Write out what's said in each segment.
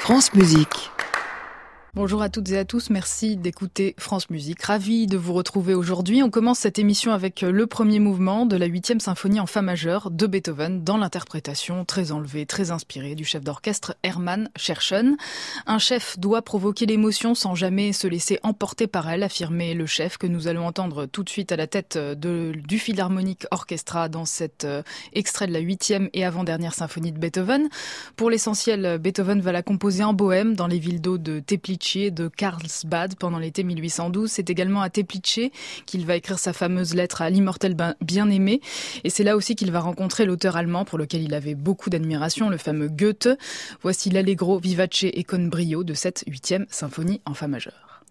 France Musique. Bonjour à toutes et à tous, merci d'écouter France Musique. Ravi de vous retrouver aujourd'hui. On commence cette émission avec le premier mouvement de la 8e symphonie en fa majeur de Beethoven dans l'interprétation très enlevée, très inspirée du chef d'orchestre Hermann Scherchen. Un chef doit provoquer l'émotion sans jamais se laisser emporter par elle, affirmait le chef que nous allons entendre tout de suite à la tête du Philharmonic Orchestra dans cet extrait de la 8e et avant-dernière symphonie de Beethoven. Pour l'essentiel, Beethoven va la composer en Bohème dans les villes d'eau de Teplice et de Karlsbad pendant l'été 1812. C'est également à Teplice qu'il va écrire sa fameuse lettre à l'immortel bien-aimé. Et c'est là aussi qu'il va rencontrer l'auteur allemand pour lequel il avait beaucoup d'admiration, le fameux Goethe. Voici l'Allegro vivace e con brio de cette 8e symphonie en fa majeur.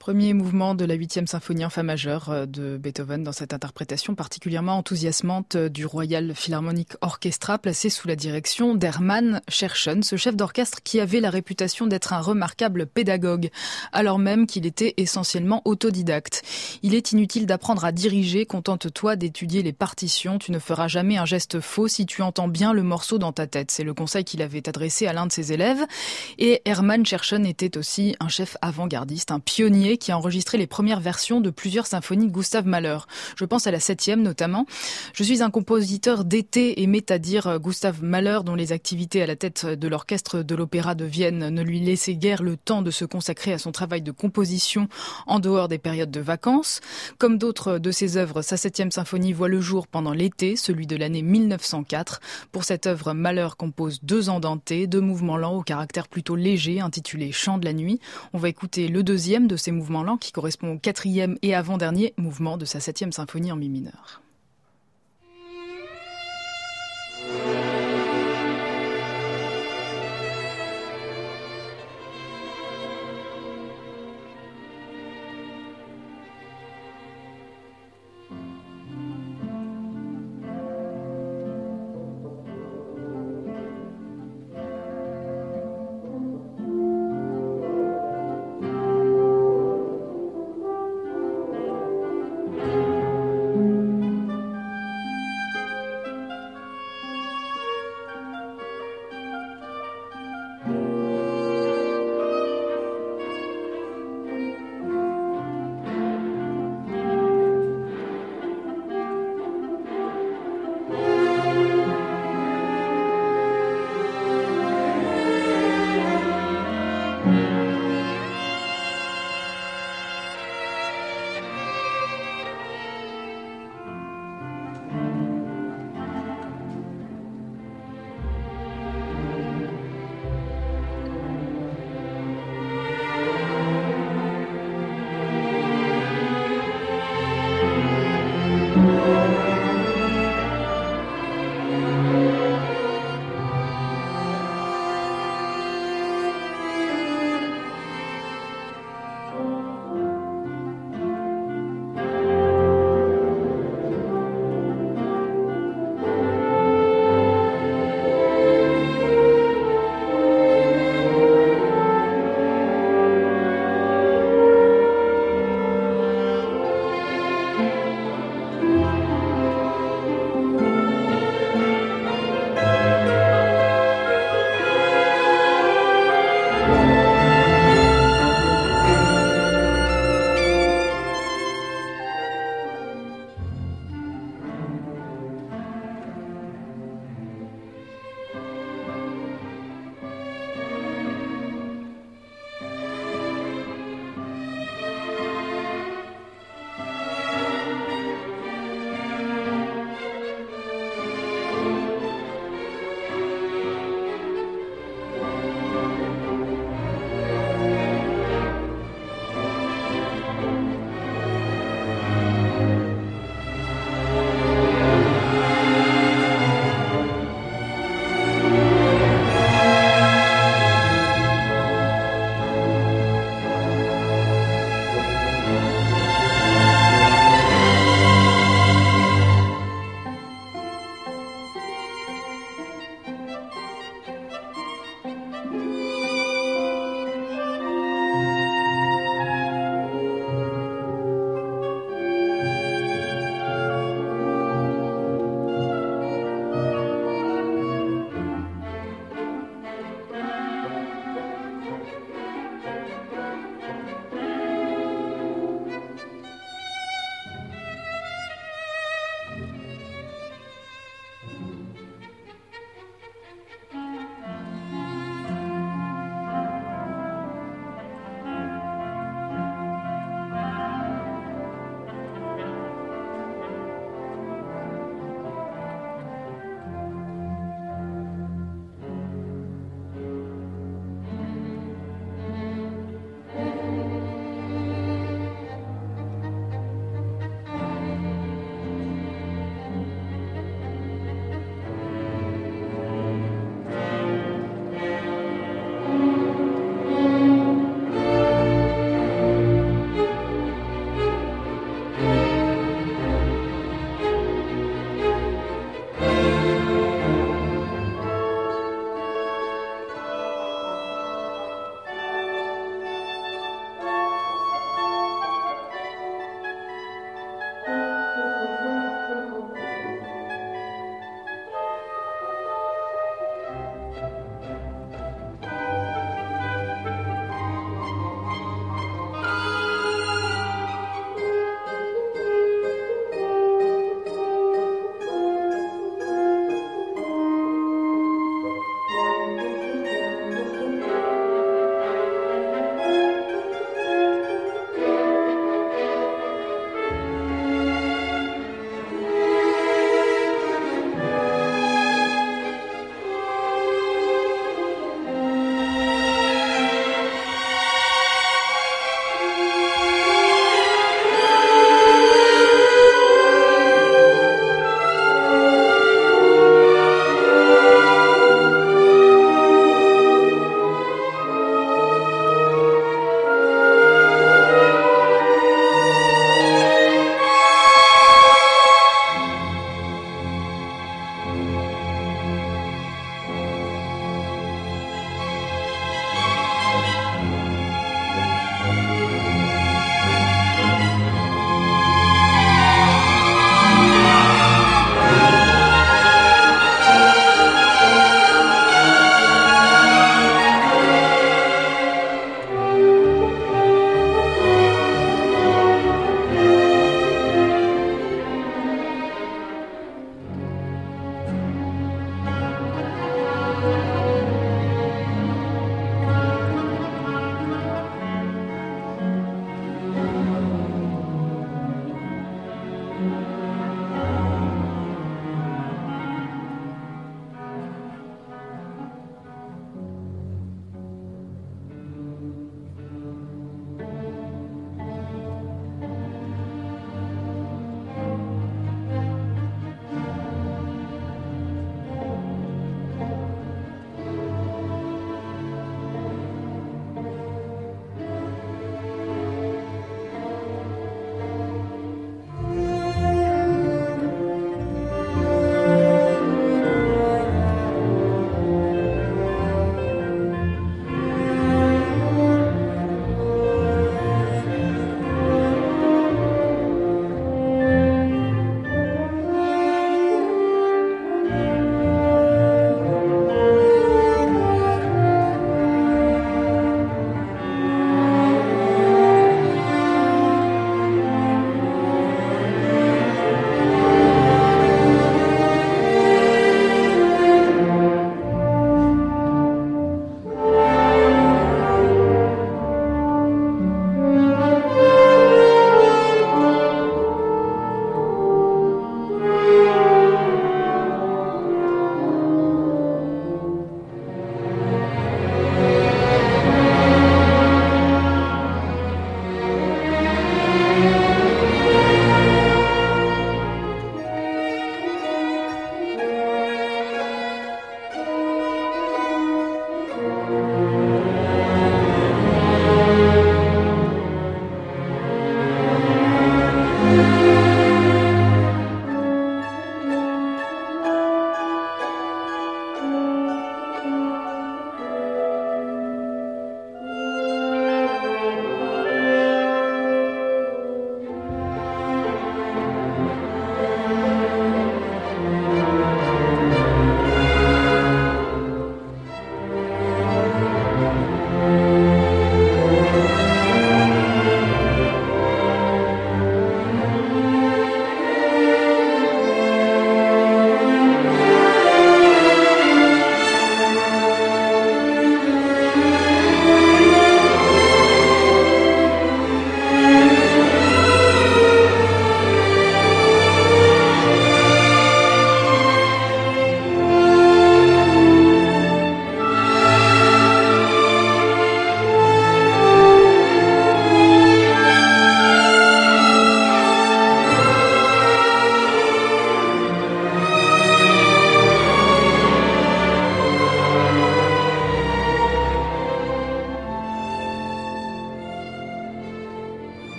Premier mouvement de la 8e symphonie en fa majeur de Beethoven dans cette interprétation particulièrement enthousiasmante du Royal Philharmonic Orchestra placé sous la direction d'Hermann Scherchen, ce chef d'orchestre qui avait la réputation d'être un remarquable pédagogue, alors même qu'il était essentiellement autodidacte. Il est inutile d'apprendre à diriger, contente-toi d'étudier les partitions, tu ne feras jamais un geste faux si tu entends bien le morceau dans ta tête. C'est le conseil qu'il avait adressé à l'un de ses élèves. Et Hermann Scherchen était aussi un chef avant-gardiste, un pionnier qui a enregistré les premières versions de plusieurs symphonies de Gustav Mahler. Je pense à la 7e notamment. Je suis un compositeur d'été, aimait à dire Gustav Mahler, dont les activités à la tête de l'orchestre de l'Opéra de Vienne ne lui laissaient guère le temps de se consacrer à son travail de composition en dehors des périodes de vacances. Comme d'autres de ses œuvres, sa 7e symphonie voit le jour pendant l'été, celui de l'année 1904. Pour cette œuvre, Mahler compose 2 andantées, 2 mouvements lents au caractère plutôt léger, intitulés Chant de la nuit. On va écouter le 2e de ces mouvements lents qui correspond au 4e et avant-dernier mouvement de sa 7e symphonie en mi mineur.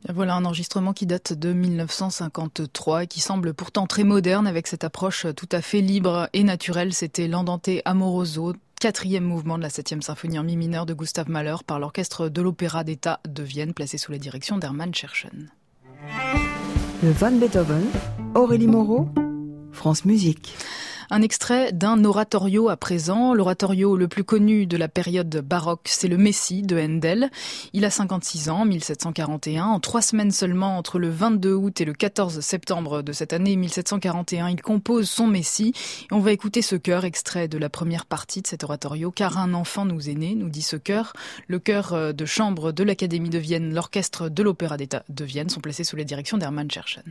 Voilà un enregistrement qui date de 1953 et qui semble pourtant très moderne avec cette approche tout à fait libre et naturelle. C'était l'Andante Amoroso, 4e mouvement de la 7e symphonie en mi mineur de Gustav Mahler par l'orchestre de l'Opéra d'État de Vienne, placé sous la direction d'Hermann Scherchen. Le Von Beethoven, Aurélie Moreau, France Musique. Un extrait d'un oratorio à présent. L'oratorio le plus connu de la période baroque, c'est le Messie de Handel. Il a 56 ans, 1741. En 3 semaines seulement, entre le 22 août et le 14 septembre de cette année 1741, il compose son Messie. Et on va écouter ce chœur, extrait de la première partie de cet oratorio. Car un enfant nous est né, nous dit ce chœur. Le chœur de chambre de l'Académie de Vienne, l'orchestre de l'Opéra d'État de Vienne sont placés sous la direction d'Hermann Scherchen.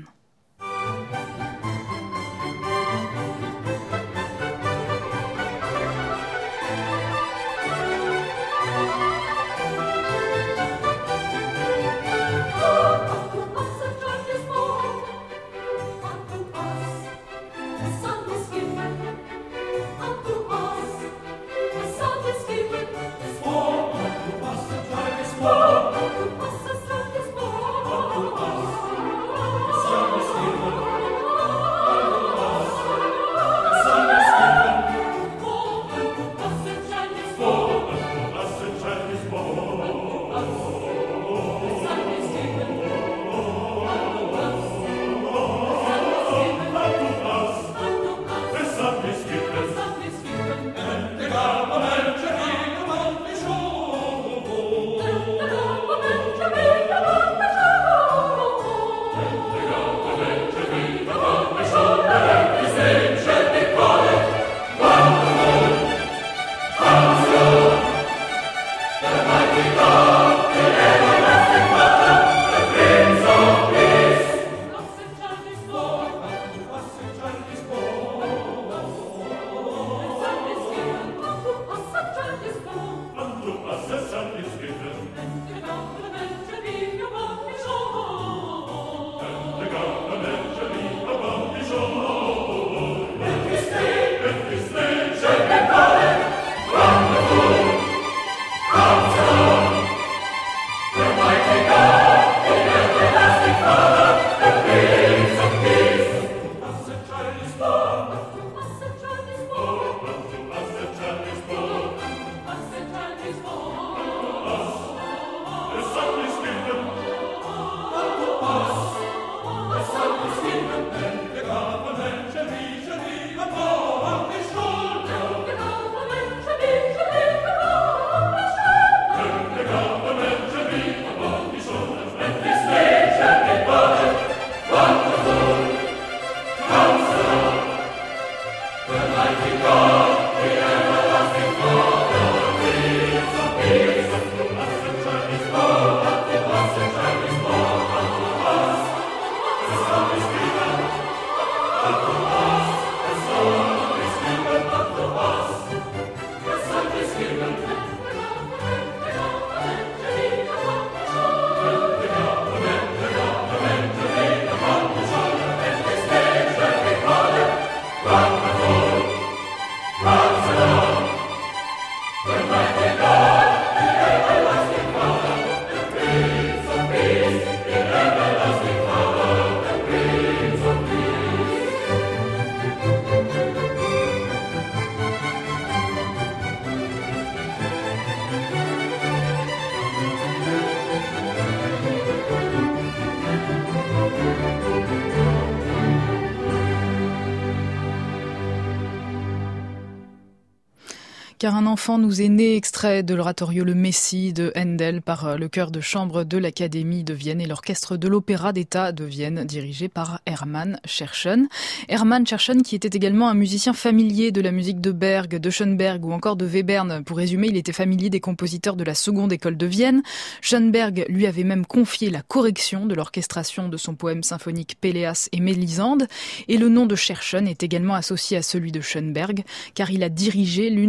Car un enfant nous est né, extrait de l'oratorio Le Messie de Handel par le chœur de chambre de l'Académie de Vienne et l'orchestre de l'Opéra d'État de Vienne dirigé par Hermann Scherchen. Hermann Scherchen qui était également un musicien familier de la musique de Berg, de Schönberg ou encore de Webern. Pour résumer, il était familier des compositeurs de la seconde école de Vienne. Schönberg lui avait même confié la correction de l'orchestration de son poème symphonique Péléas et Mélisande. Et le nom de Scherchen est également associé à celui de Schönberg car il a dirigé l'une des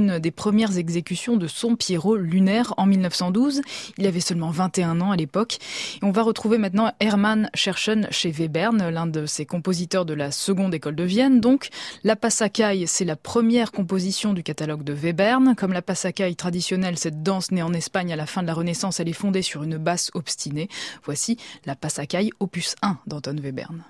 premières exécutions de son Pierrot lunaire en 1912. Il avait seulement 21 ans à l'époque. Et on va retrouver maintenant Hermann Scherchen chez Webern, l'un de ses compositeurs de la seconde école de Vienne. Donc, la Passacaille, c'est la première composition du catalogue de Webern. Comme la Passacaille traditionnelle, cette danse née en Espagne à la fin de la Renaissance, elle est fondée sur une basse obstinée. Voici la Passacaille opus 1 d'Anton Webern.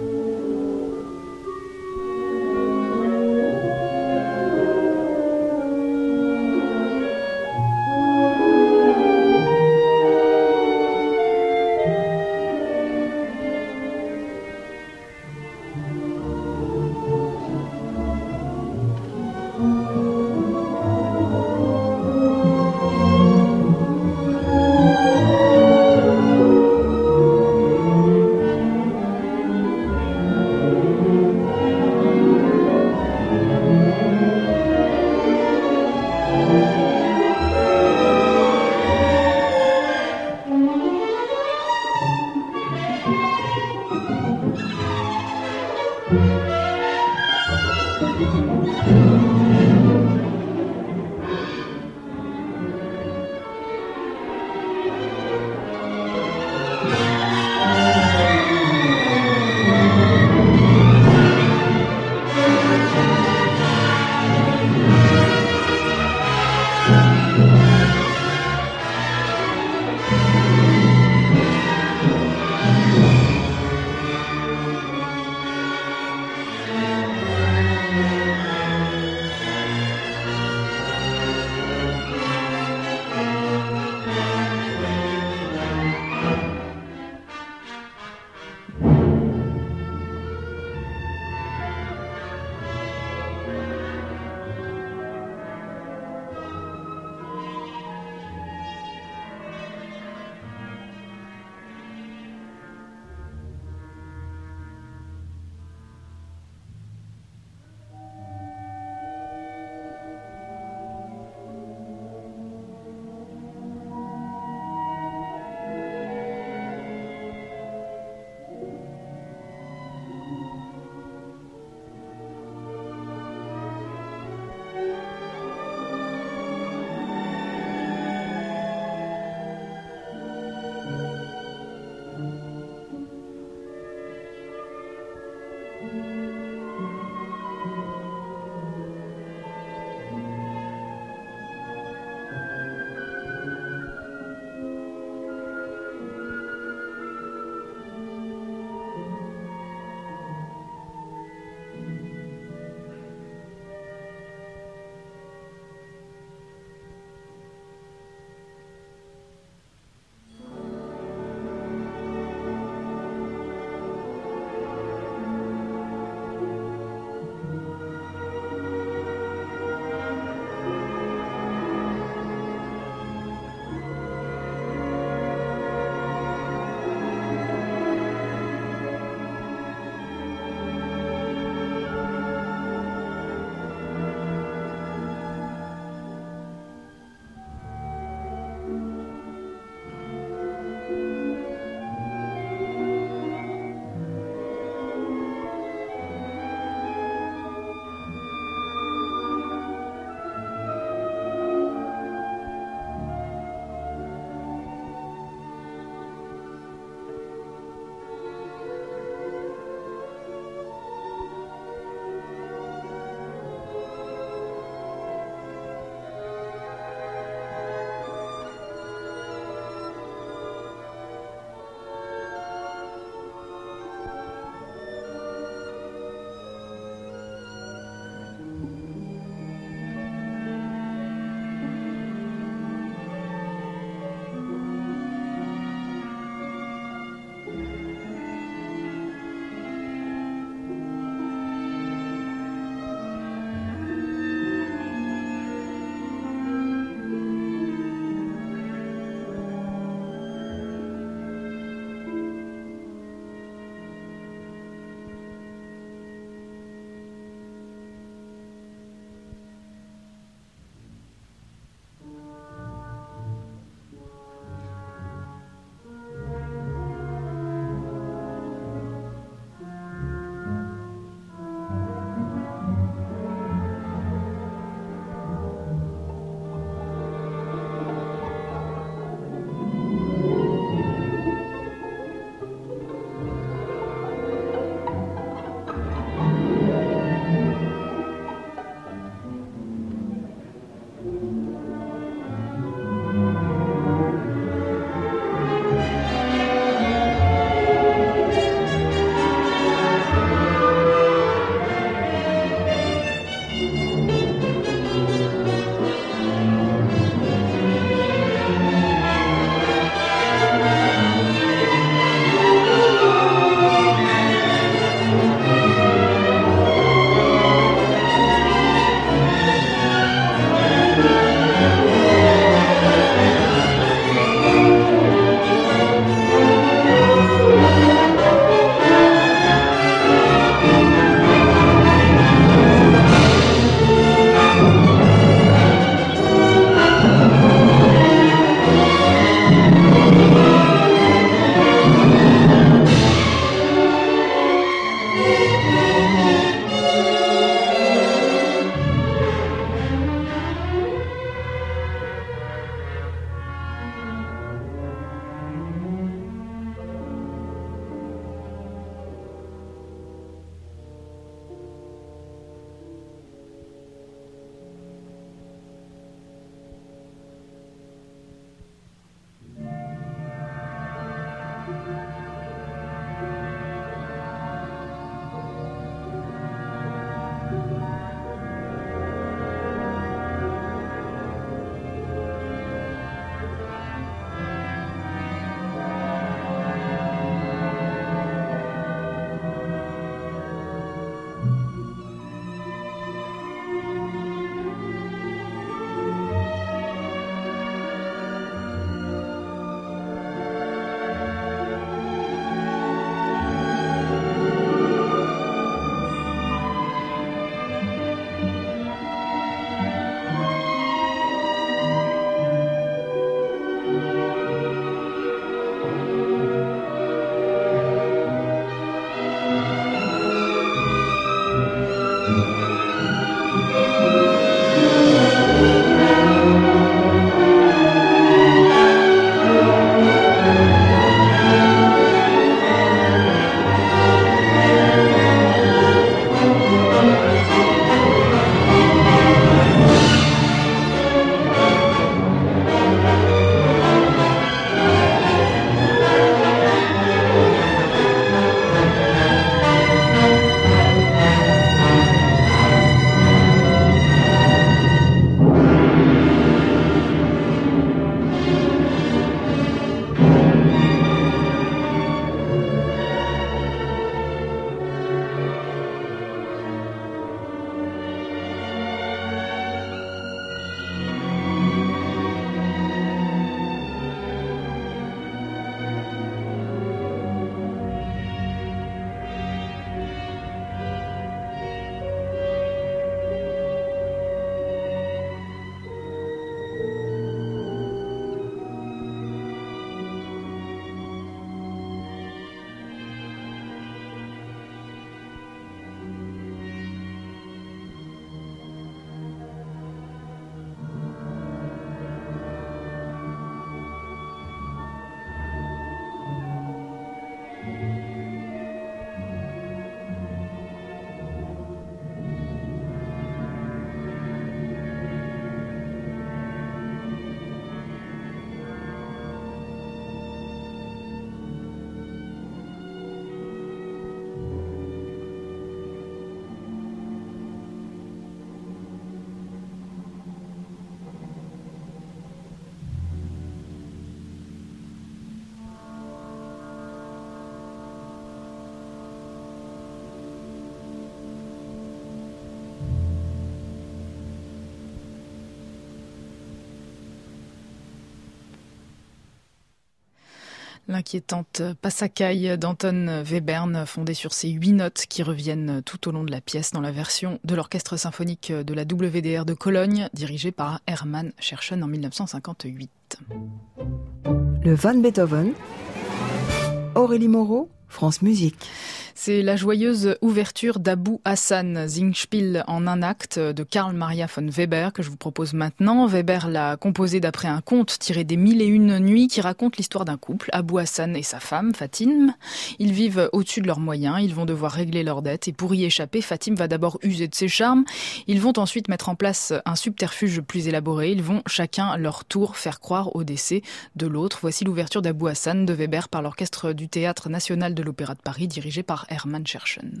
L'inquiétante Passacaille d'Anton Webern, fondée sur ces 8 notes qui reviennent tout au long de la pièce dans la version de l'orchestre symphonique de la WDR de Cologne, dirigé par Hermann Scherchen en 1958. Le Van Beethoven, Aurélie Moreau, France Musique. C'est la joyeuse ouverture d'Abou Hassan, Singspiel en un acte de Karl Maria von Weber que je vous propose maintenant. Weber l'a composé d'après un conte tiré des 1001 nuits qui raconte l'histoire d'un couple, Abou Hassan et sa femme, Fatime. Ils vivent au-dessus de leurs moyens, ils vont devoir régler leurs dettes et pour y échapper, Fatime va d'abord user de ses charmes. Ils vont ensuite mettre en place un subterfuge plus élaboré. Ils vont chacun leur tour faire croire au décès de l'autre. Voici l'ouverture d'Abou Hassan de Weber par l'orchestre du Théâtre National de l'Opéra de Paris dirigé par Hermann Scherchen.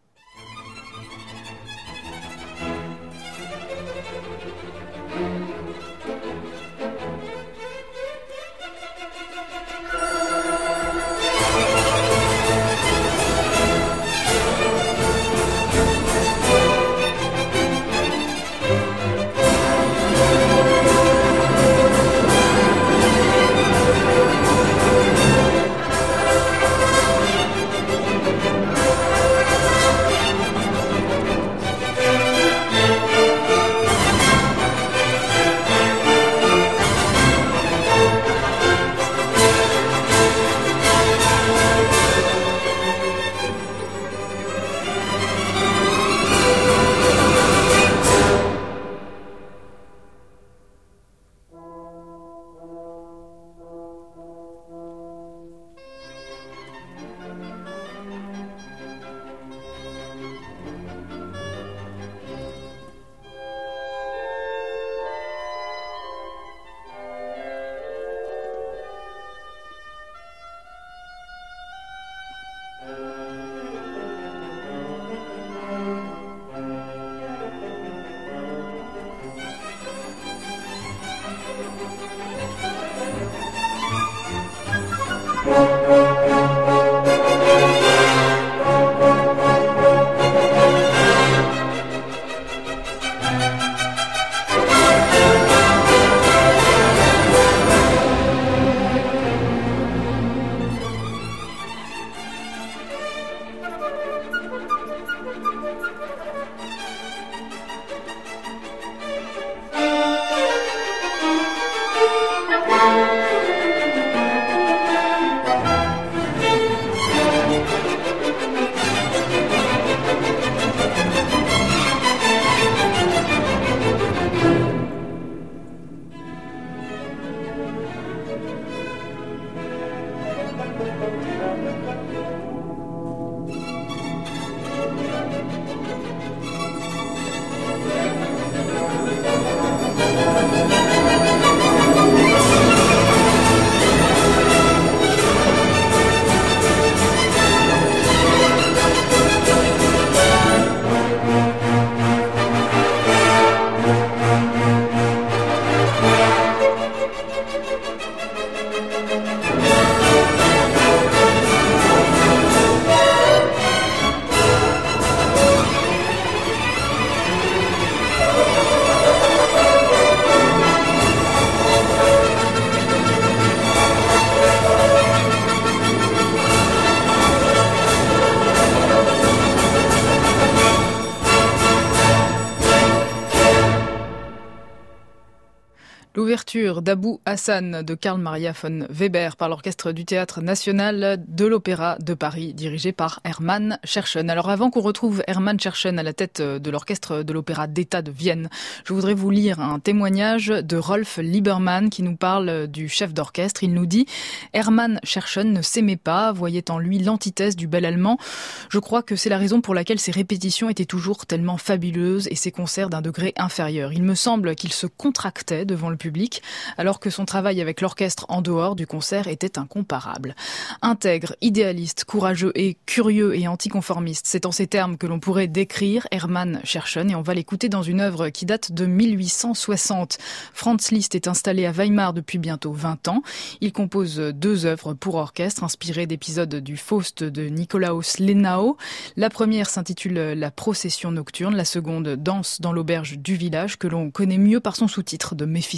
L'ouverture d'Abou Hassan de Karl Maria von Weber par l'orchestre du Théâtre National de l'Opéra de Paris, dirigé par Hermann Scherchen. Alors avant qu'on retrouve Hermann Scherchen à la tête de l'orchestre de l'Opéra d'État de Vienne, je voudrais vous lire un témoignage de Rolf Liebermann qui nous parle du chef d'orchestre. Il nous dit « Hermann Scherchen ne s'aimait pas, voyait en lui l'antithèse du bel allemand. Je crois que c'est la raison pour laquelle ses répétitions étaient toujours tellement fabuleuses et ses concerts d'un degré inférieur. Il me semble qu'il se contractait devant le public, alors que son travail avec l'orchestre en dehors du concert était incomparable. Intègre, idéaliste, courageux et curieux et anticonformiste, c'est en ces termes que l'on pourrait décrire Hermann Scherchen, et on va l'écouter dans une œuvre qui date de 1860. Franz Liszt est installé à Weimar depuis bientôt 20 ans. Il compose 2 œuvres pour orchestre inspirées d'épisodes du Faust de Nikolaus Lenau. La première s'intitule La procession nocturne, la seconde Danse dans l'auberge du village, que l'on connaît mieux par son sous-titre de Méphisto 20.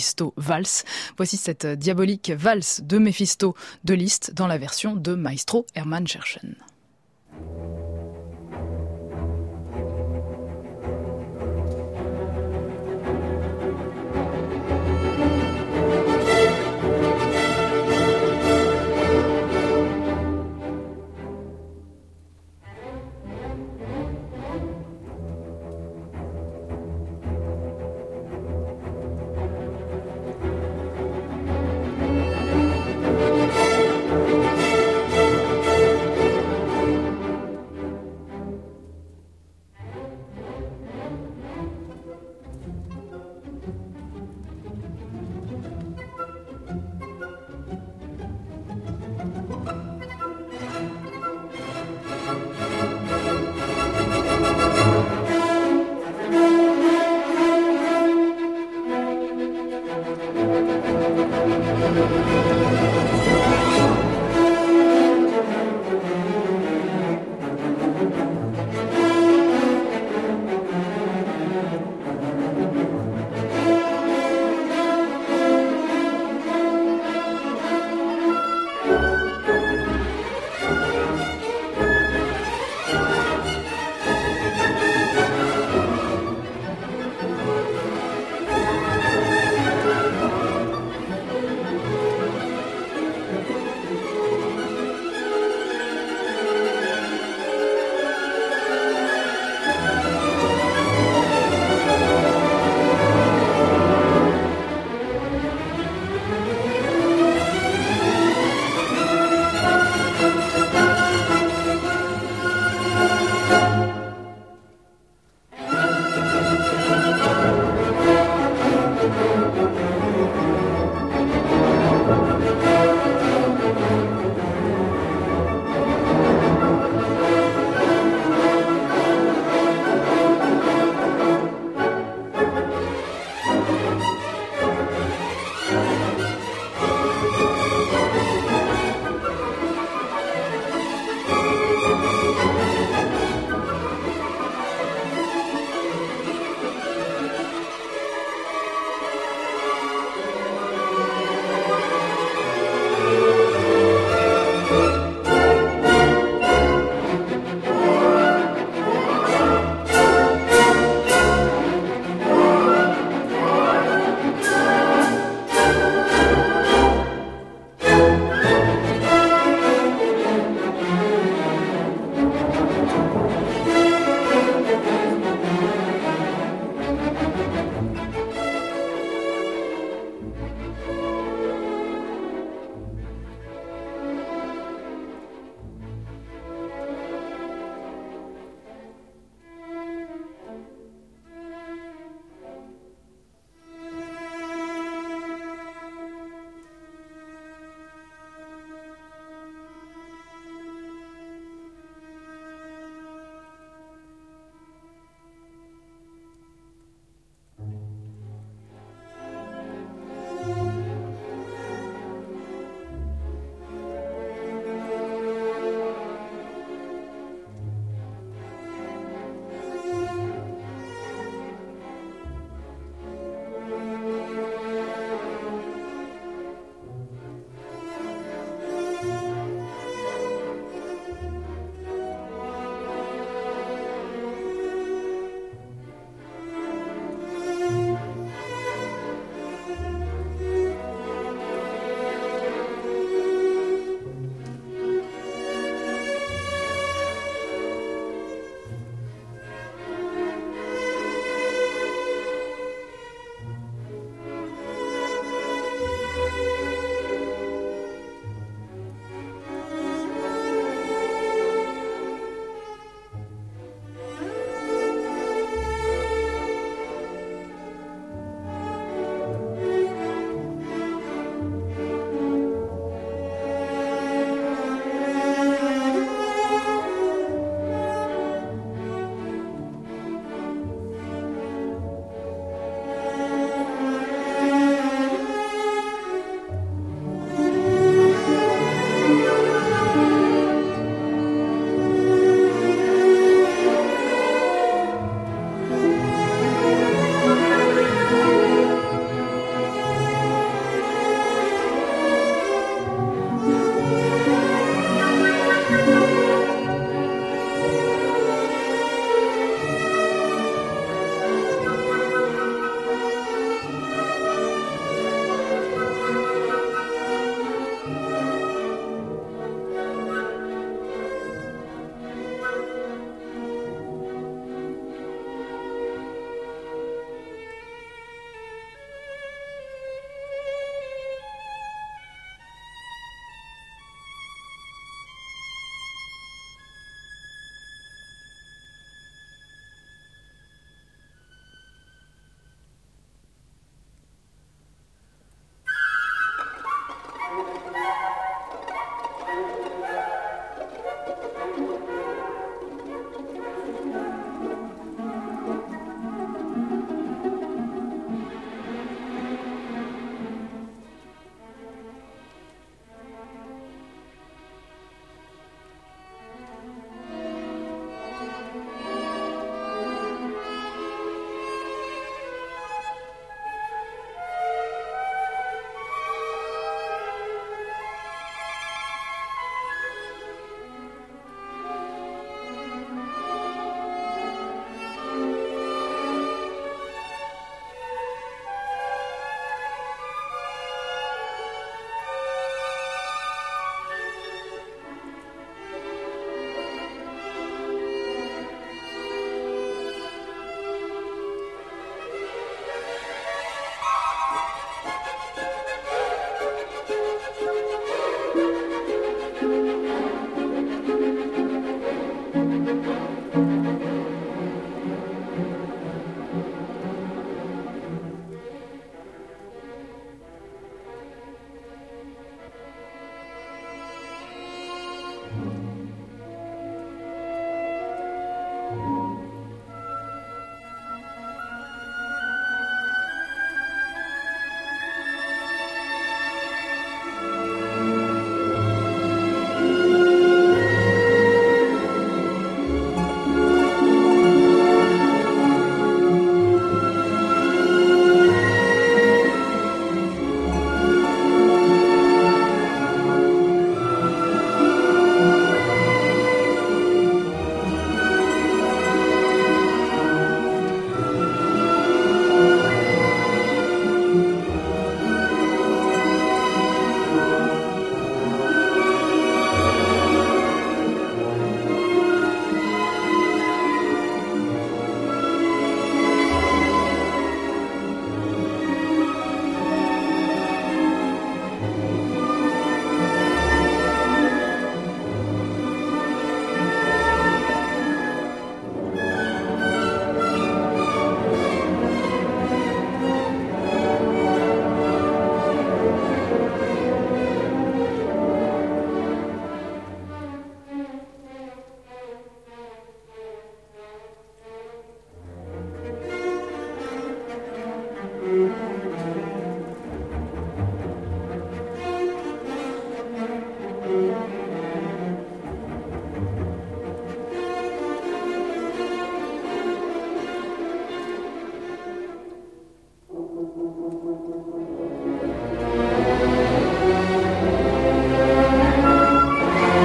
valse. Voici cette diabolique valse de Méphisto de Liszt dans la version de Maestro Hermann Scherchen.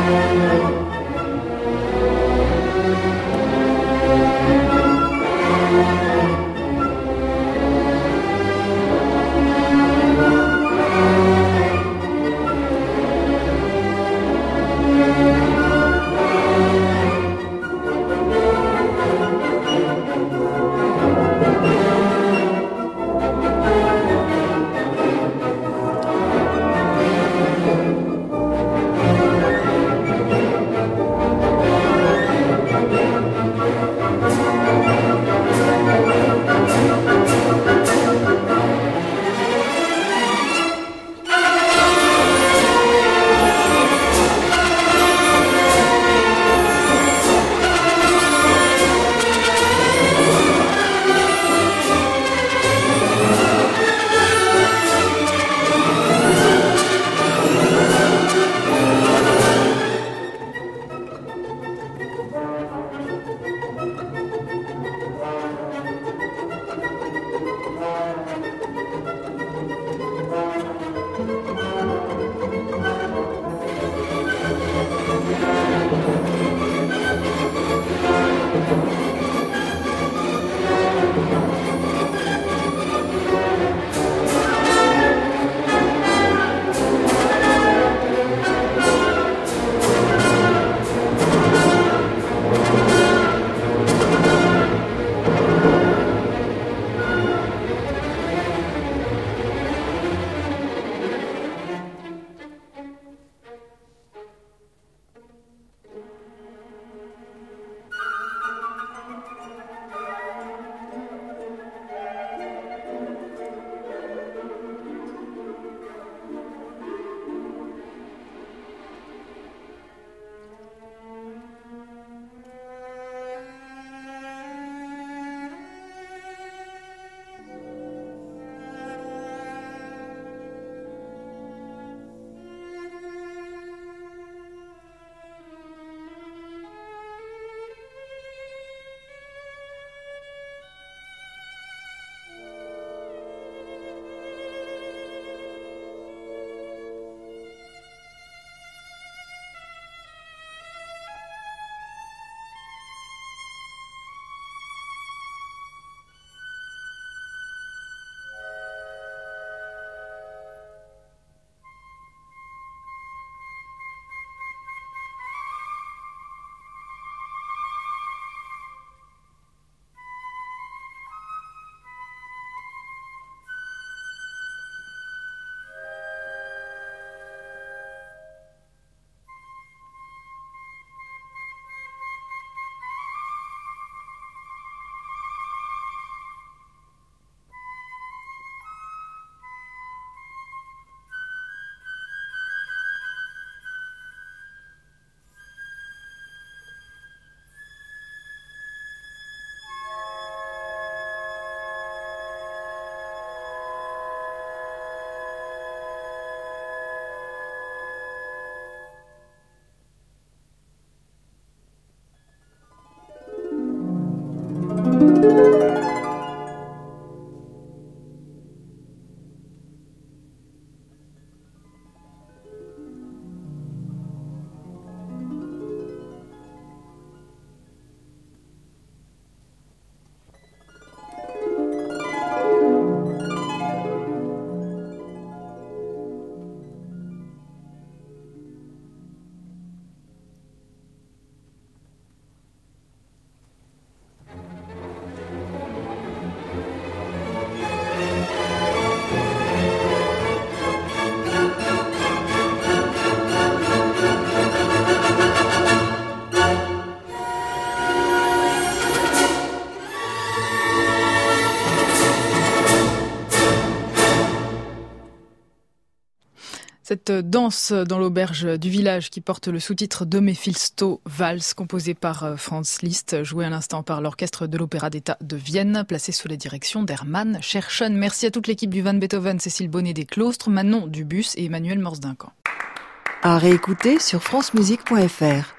Cette danse dans l'auberge du village qui porte le sous-titre de Mephisto Valse, composée par Franz Liszt, jouée à l'instant par l'orchestre de l'Opéra d'État de Vienne, placé sous la direction d'Hermann Scherchen. Merci à toute l'équipe du Van Beethoven, Cécile Bonnet des Claustres, Manon Dubus et Emmanuel Morse-Duncan. À réécouter sur francemusique.fr.